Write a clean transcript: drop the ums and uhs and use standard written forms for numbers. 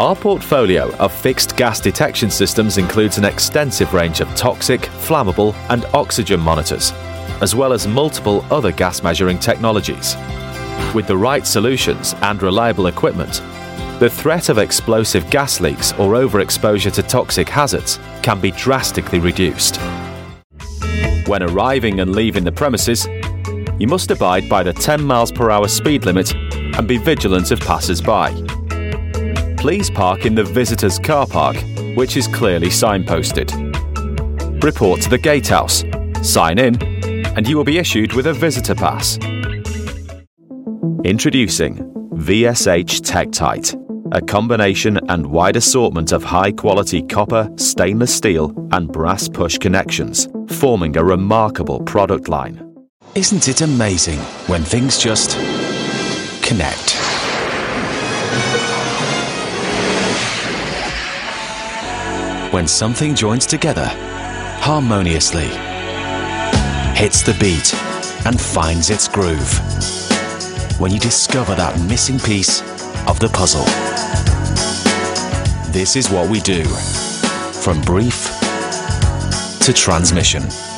Our portfolio of fixed gas detection systems includes an extensive range of toxic, flammable and oxygen monitors, as well as multiple other gas measuring technologies. With the right solutions and reliable equipment, the threat of explosive gas leaks or overexposure to toxic hazards can be drastically reduced. When arriving and leaving the premises, you must abide by the 10 mph speed limit and be vigilant of passers-by. Please park in the visitors' car park, which is clearly signposted. Report to the gatehouse, sign in, and you will be issued with a visitor pass. Introducing VSH TecTite, a combination and wide assortment of high-quality copper, stainless steel and brass push connections, forming a remarkable product line. Isn't it amazing when things just connect? When something joins together harmoniously, hits the beat and finds its groove. When you discover that missing piece of the puzzle. This is what we do, from brief to transmission.